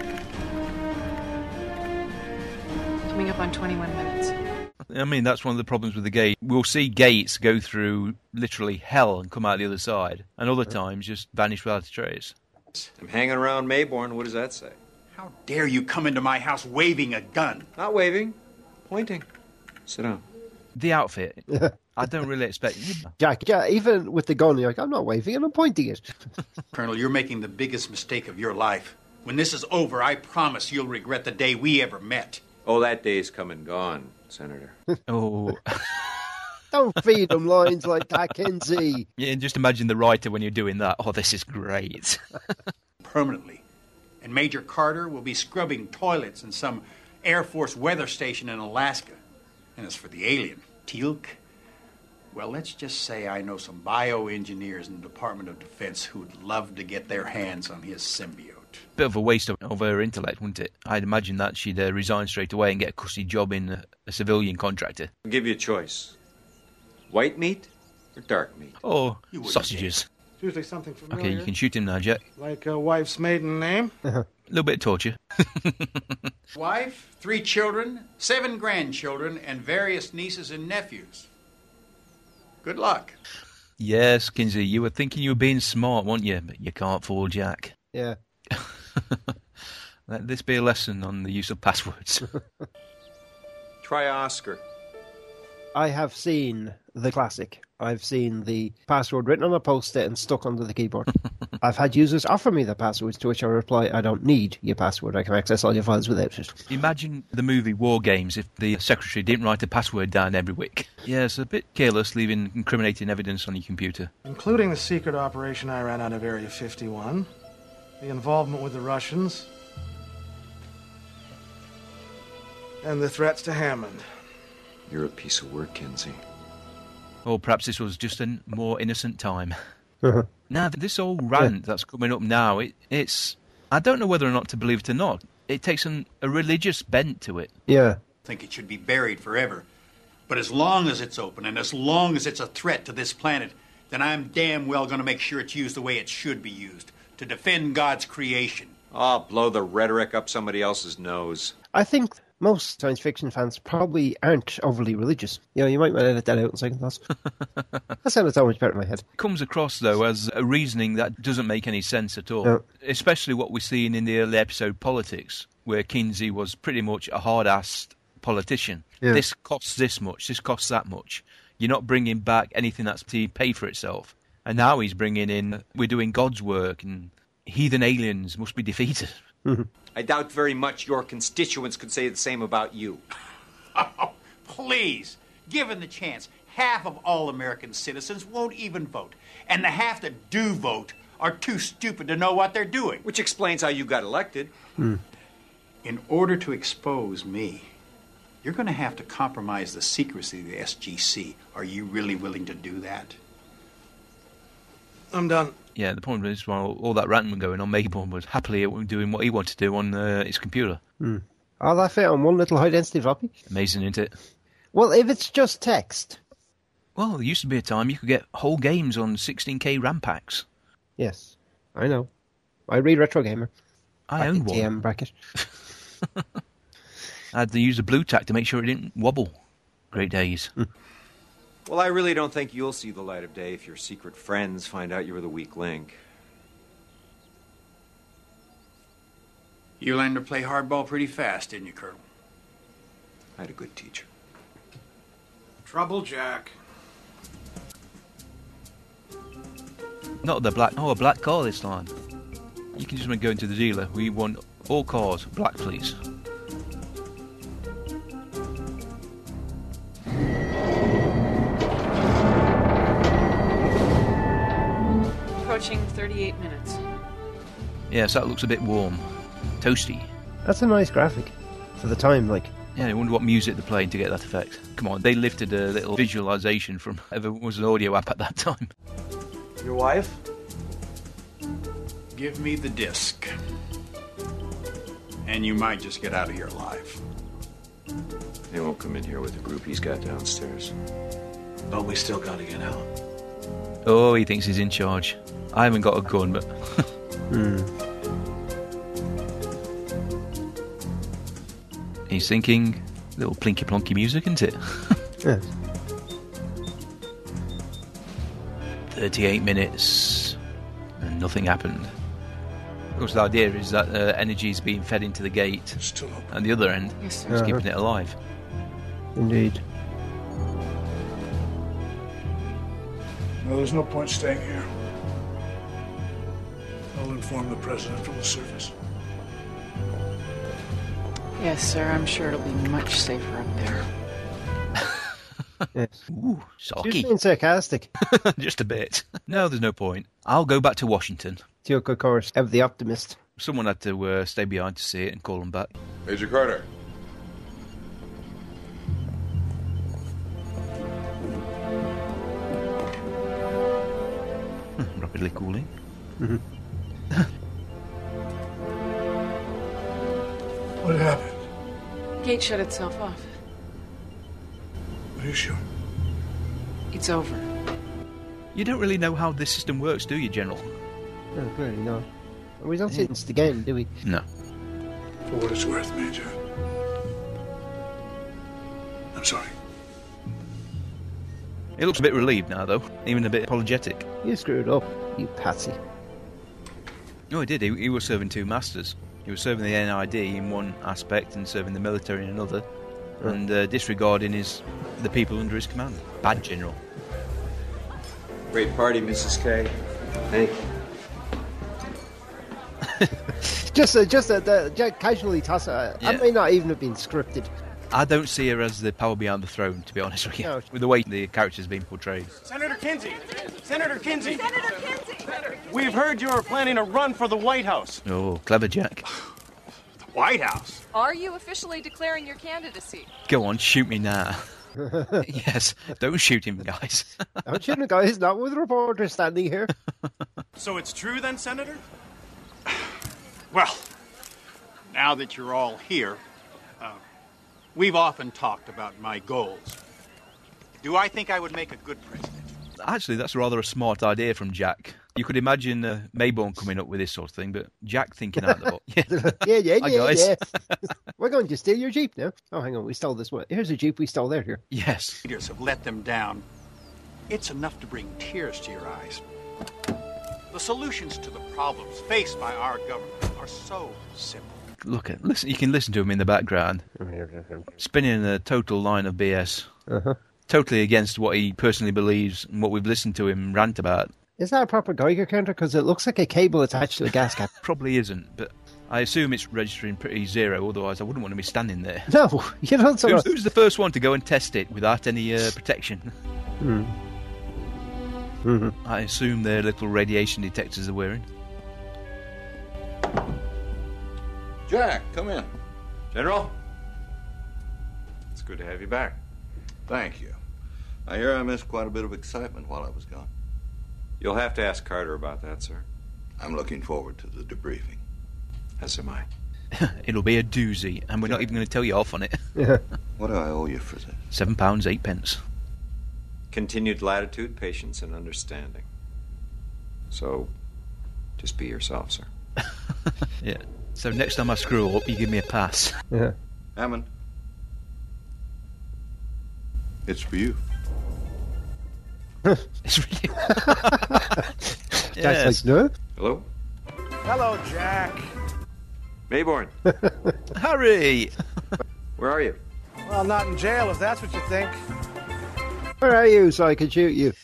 Coming up on 21 minutes. I mean, that's one of the problems with the gate. We'll see gates go through literally hell and come out the other side, and other times just vanish without a trace. I'm hanging around Mayborn. What does that say? How dare you come into my house waving a gun? Not waving. Pointing. Sit down. The outfit. I don't really expect... Jack, even with the gun, you're like, I'm not waving it, I'm pointing it. Colonel, you're making the biggest mistake of your life. When this is over, I promise you'll regret the day we ever met. Oh, that day's come and gone, Senator. Oh... Don't feed them lines like that, Kinsey. Yeah, just imagine the writer when you're doing that. Oh, this is great. Permanently. And Major Carter will be scrubbing toilets in some Air Force weather station in Alaska. And as for the alien, Teal'c, well, let's just say I know some bioengineers in the Department of Defense who'd love to get their hands on his symbiote. Bit of a waste of her intellect, wouldn't it? I'd imagine that she'd resign straight away and get a cushy job in a civilian contractor. I'll give you a choice. White meat or dark meat? Or sausages. It's usually something familiar. Okay, you can shoot him now, Jack. Like a wife's maiden name? A little bit of torture. Wife, 3 children, 7 grandchildren, and various nieces and nephews. Good luck. Yes, Kinsey, you were thinking you were being smart, weren't you? But you can't fool Jack. Yeah. Let this be a lesson on the use of passwords. Try Oscar. I have seen the classic. I've seen the password written on a post-it and stuck under the keyboard. I've had users offer me the passwords, to which I reply, I don't need your password. I can access all your files without it. Imagine the movie War Games if the secretary didn't write a password down every week. Yeah, it's a bit careless leaving incriminating evidence on your computer. Including the secret operation I ran out of Area 51, the involvement with the Russians, and the threats to Hammond. You're a piece of work, Kinsey. Or perhaps this was just a more innocent time. Now, this old rant that's coming up now, it's... I don't know whether or not to believe it or not. It takes a religious bent to it. Yeah. I think it should be buried forever. But as long as it's open and as long as it's a threat to this planet, then I'm damn well going to make sure it's used the way it should be used, to defend God's creation. Oh, blow the rhetoric up somebody else's nose. I think most science fiction fans probably aren't overly religious. You know, you might want to edit that out in second thoughts. That sounded so much better in my head. It comes across, though, as a reasoning that doesn't make any sense at all. No. Especially what we're seeing in the early episode Politics, where Kinsey was pretty much a hard-assed politician. Yeah. This costs this much, this costs that much. You're not bringing back anything that's to pay for itself. And now he's bringing in, we're doing God's work, and heathen aliens must be defeated. I doubt very much your constituents could say the same about you. Oh, please. Given the chance, half of all American citizens won't even vote. And the half that do vote are too stupid to know what they're doing. Which explains how you got elected. In order to expose me, You're going to have to compromise the secrecy of the SGC. Are you really willing to do that? I'm done. Yeah, the point is, while all that ranting was going on, Mayborn was happily doing what he wanted to do on his computer. All that fit on one little high-density floppy? Amazing, isn't it? Well, if it's just text... Well, there used to be a time you could get whole games on 16K RAM packs. Yes, I know. I read Retro Gamer. I owned one. TM bracket. I had to use a blue tack to make sure it didn't wobble. Great days. Well, I really don't think you'll see the light of day if your secret friends find out you were the weak link. You learned to play hardball pretty fast, didn't you, Colonel? I had a good teacher. Trouble, Jack. Not the black... Oh, a black car this time. You can just go into the dealer. We want all cars black, please. Approaching 38 minutes. Yes, that looks a bit warm. Toasty. That's a nice graphic. For the time, like... Yeah, I wonder what music they're playing to get that effect. Come on, they lifted a little visualization from whoever was an audio app at that time. Your wife? Give me the disc. And you might just get out of here alive. They won't come in here with the group he's got downstairs. But we still gotta get out. Oh, he thinks he's in charge. I haven't got a gun, but... He's thinking, little plinky plonky music, isn't it? Yes. 38 minutes, and nothing happened. Of course, the idea is that energy is being fed into the gate, and the other end is keeping it alive. Indeed. No, there's no point staying here. I'll inform the President of the service. Yes, sir, I'm sure it'll be much safer up there. Yes. Ooh, socky. You're being sarcastic. Just a bit. No, there's no point. I'll go back to Washington. Teal'c, of course, ever the optimist. Someone had to stay behind to see it and call them back. Major Carter. Rapidly cooling. What happened? Gate shut itself off. Are you sure? It's over. You don't really know how this system works, do you, General? No, clearly not. We don't see it again, do we? No. For what it's worth, Major. I'm sorry. He looks a bit relieved now, though. Even a bit apologetic. You screwed up, you patsy. No, he did. He was serving two masters. He was serving the NID in one aspect and serving the military in another, and disregarding the people under his command. Bad general. Great party, Mrs. K. Thank you. just casually toss it. That may not even have been scripted. I don't see her as the power behind the throne, to be honest with you, with the way the character's being portrayed. Senator Kinsey! Senator Kinsey! Senator Kinsey! We've heard you are planning a run for the White House. Oh, clever Jack. The White House? Are you officially declaring your candidacy? Go on, shoot me now. Yes, don't shoot him, guys. Don't shoot him, guys, not with reporters standing here. So it's true then, Senator? Well, now that you're all here, we've often talked about my goals. Do I think I would make a good president? Actually, that's rather a smart idea from Jack. You could imagine Mayborn coming up with this sort of thing, but Jack thinking out the box. Yeah. Hi, guys. Yeah. We're going to steal your Jeep now. Oh, hang on, we stole this one. Here's a Jeep we stole there. Here. Yes. Leaders have let them down. It's enough to bring tears to your eyes. The solutions to the problems faced by our government are so simple. Listen. You can listen to him in the background, spinning a total line of BS. Totally against what he personally believes and what we've listened to him rant about. Is that a proper Geiger counter? Because it looks like a cable attached to a gas cap. Probably isn't, but I assume it's registering pretty zero, otherwise I wouldn't want to be standing there. No, you don't. Who's the first one to go and test it without any protection? I assume they're little radiation detectors they're wearing. Jack, come in. General? It's good to have you back. Thank you. I hear I missed quite a bit of excitement while I was gone. You'll have to ask Carter about that, sir. I'm looking forward to the debriefing. As am I. It'll be a doozy, and we're not even going to tell you off on it. What do I owe you for this? £7.08. Continued latitude, patience, and understanding. So, just be yourself, sir. Yeah. So next time I screw up, you give me a pass. Yeah. Hammond. It's for you. It's really... Jack's like, no? Hello? Hello, Jack. Mayborn. Harry! Where are you? Well, not in jail, if that's what you think. Where are you so I can shoot you?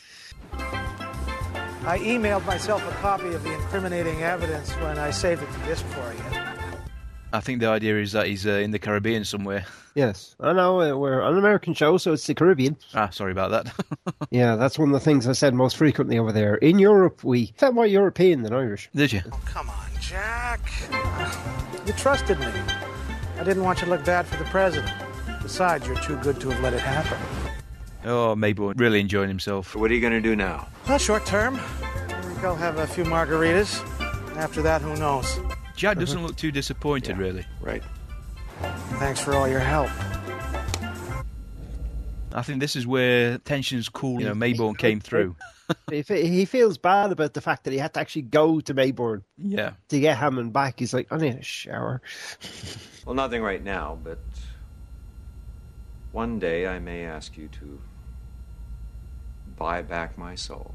I emailed myself a copy of the incriminating evidence when I saved it to disk for you. I think the idea is that he's in the Caribbean somewhere. Yes. I know, we're an American show, so it's the Caribbean. Ah, sorry about that. Yeah, that's one of the things I said most frequently over there. In Europe, we felt more European than Irish. Did you? Oh, come on, Jack. You trusted me. I didn't want you to look bad for the president. Besides, you're too good to have let it happen. Oh, Mayborn, really enjoying himself. What are you going to do now? Well, short term. I think I'll have a few margaritas. After that, who knows? Jack doesn't look too disappointed, really. Right. Thanks for all your help. I think this is where tensions cooled. You know, Mayborn came through. He feels bad about the fact that he had to actually go to Mayborn. Yeah. To get Hammond back. He's like, I need a shower. Well, nothing right now, but one day I may ask you to buy back my soul.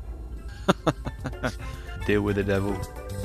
Deal with the devil.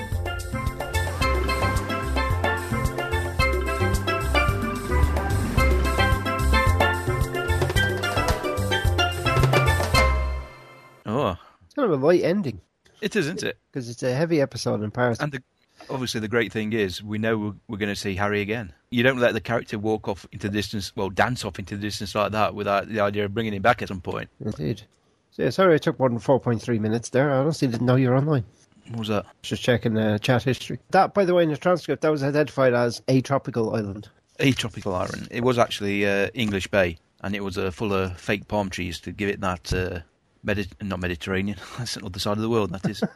Oh. It's kind of a light ending. It is, isn't it? Because it's a heavy episode in Paris. And obviously the great thing is, we know we're going to see Harry again. You don't let the character walk off into the distance, well, dance off into the distance like that without the idea of bringing him back at some point. Indeed. So, yeah, sorry I took more than 4.3 minutes there. I honestly didn't know you were online. What was that? Just checking chat history. That, by the way, in the transcript, that was identified as a tropical island. A tropical island. It was actually English Bay, and it was full of fake palm trees to give it that... not Mediterranean. That's the other side of the world, that is.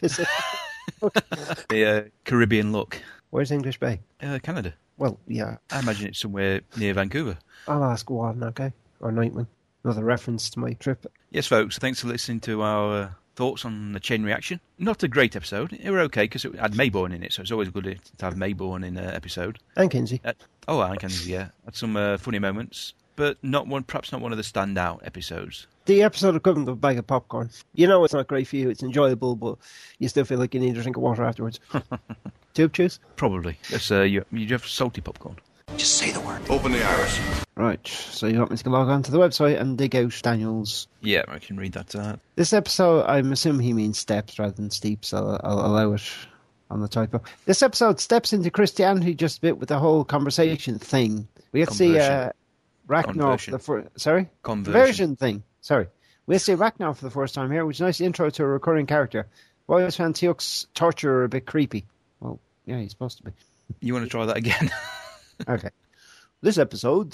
The Caribbean look. Where's English Bay? Canada. Well, yeah. I imagine it's somewhere near Vancouver. I'll ask Juan, okay? Or Nightwing. Another reference to my trip. Yes, folks, thanks for listening to our thoughts on the Chain Reaction. Not a great episode. It were okay because it had Mayborn in it, so it's always good to have Mayborn in an episode. And Kinsey. And Kinsey, yeah. Had some funny moments, but perhaps not one of the standout episodes. The episode equivalent of a bag of popcorn. You know it's not great for you, it's enjoyable, but you still feel like you need to drink of water afterwards. Tube juice? Probably. Yes, you have salty popcorn. Just say the word. Open the iris. Right, so you want me to log on to the website and dig out Daniel's... Yeah, I can read that. This episode, I'm assuming he means steps rather than steeps, so I'll allow it on the typo. This episode steps into Christianity just a bit with the whole conversation thing. We get to see Ragnar for the Sorry? Conversion thing. Sorry. We'll see Ragnar for the first time here, which is a nice intro to a recurring character. I always found Teal'c's torture a bit creepy. Well, yeah, he's supposed to be. You want to try that again? Okay. This episode,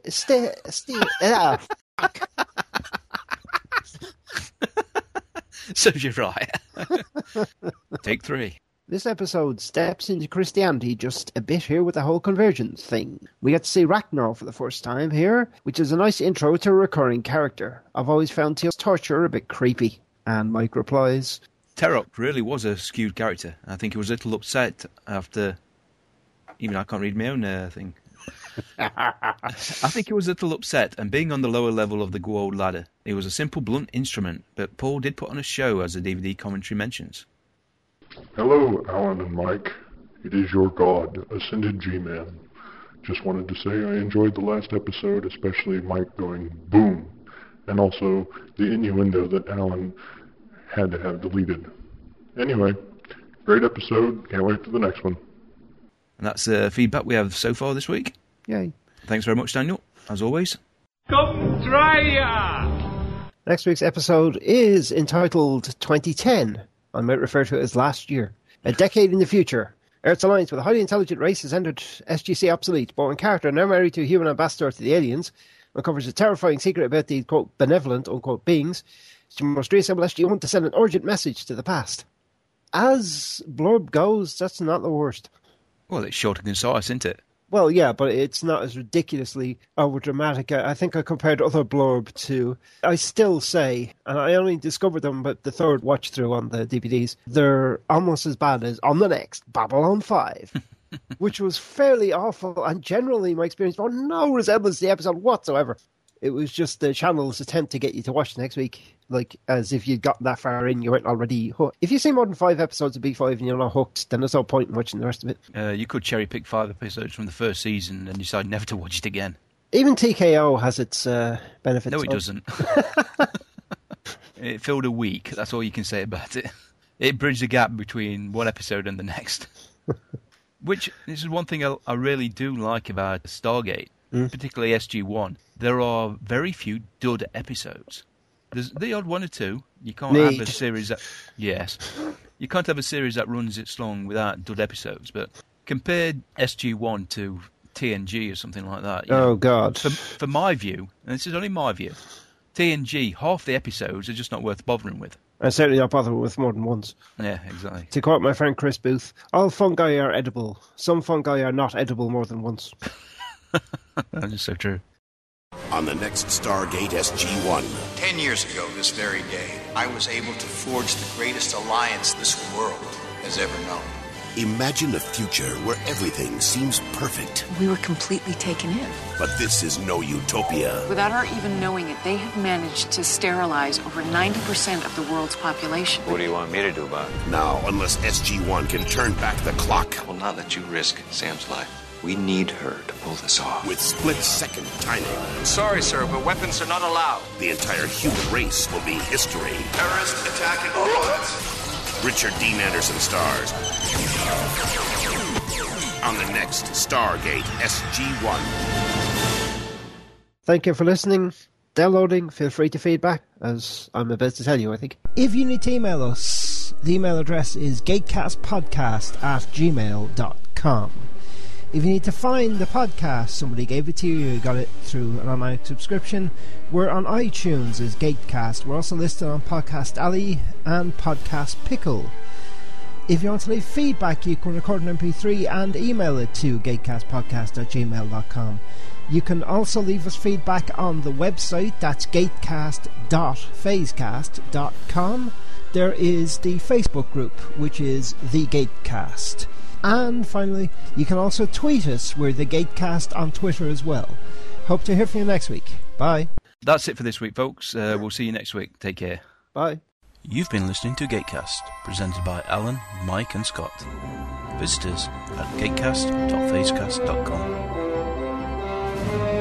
Serves you right. Take 3. This episode steps into Christianity just a bit here with the whole convergence thing. We get to see Ragnar for the first time here, which is a nice intro to a recurring character. I've always found Teal'c's torture a bit creepy. And Mike replies, Terok really was a skewed character. I think he was a little upset after... Even I can't read my own thing. I think he was a little upset, and being on the lower level of the Goa'uld ladder. It was a simple, blunt instrument, but Paul did put on a show, as the DVD commentary mentions. Hello, Alan and Mike. It is your god, Ascended G-Man. Just wanted to say I enjoyed the last episode, especially Mike going boom, and also the innuendo that Alan had to have deleted. Anyway, great episode. Can't wait for the next one. And that's the feedback we have so far this week. Yay. Thanks very much, Daniel, as always. Come try ya! Next week's episode is entitled 2010. I might refer to it as last year. A decade in the future. Earth's alliance with a highly intelligent race has entered SGC obsolete, but when Carter, now married to a human ambassador to the aliens, uncovers a terrifying secret about these, quote, benevolent, unquote, beings. She must reassemble SG-1 to send an urgent message to the past. As blurb goes, that's not the worst. Well, it's short and concise, isn't it? Well, yeah, but it's not as ridiculously overdramatic. I think I compared other blurb to... I still say, and I only discovered them about the third watch-through on the DVDs, they're almost as bad as On the Next, Babylon 5, which was fairly awful, and generally, my experience bore no resemblance to the episode whatsoever. It was just the channel's attempt to get you to watch next week, like as if you'd gotten that far in, you weren't already hooked. If you see more than 5 episodes of B5 and you're not hooked, then there's no point in watching the rest of it. You could cherry pick 5 episodes from the first season and decide never to watch it again. Even TKO has its benefits. No, it doesn't. It filled a week, that's all you can say about it. It bridged the gap between one episode and the next. Which, this is one thing I really do like about Stargate, particularly SG-1. There are very few dud episodes. There's the odd one or two. You can't have a series that... Yes. You can't have a series that runs its long without dud episodes, but compare SG-1 to TNG or something like that. Oh, God. For my view, and this is only my view, TNG, half the episodes are just not worth bothering with. I'm certainly not bothered with more than once. Yeah, exactly. To quote my friend Chris Booth, all fungi are edible. Some fungi are not edible more than once. That is so true. On the next Stargate SG-1. 10 years ago this very day, I was able to forge the greatest alliance this world has ever known. Imagine a future where everything seems perfect. We were completely taken in. But this is no utopia. Without our even knowing it, they have managed to sterilize over 90% of the world's population. What do you want me to do about it? Now, unless SG-1 can turn back the clock. I will not let you risk Sam's life. We need her to pull this off. With split-second timing. Sorry, sir, but weapons are not allowed. The entire human race will be history. Terrorist attacking robots. Richard Dean Anderson stars on the next Stargate SG-1. Thank you for listening, downloading. Feel free to feedback, as I'm about to tell you, I think. If you need to email us, the email address is gatecastpodcast@gmail.com. If you need to find the podcast, somebody gave it to you, you got it through an online subscription. We're on iTunes as Gatecast. We're also listed on Podcast Alley and Podcast Pickle. If you want to leave feedback, you can record an MP3 and email it to gatecastpodcast@gmail.com. You can also leave us feedback on the website, that's gatecast.phasecast.com. There is the Facebook group, which is The Gatecast. And finally, you can also tweet us. We're The Gatecast on Twitter as well. Hope to hear from you next week. Bye. That's it for this week, folks. We'll see you next week. Take care. Bye. You've been listening to Gatecast, presented by Alan, Mike and Scott. Visit us at gatecast.phasecast.com.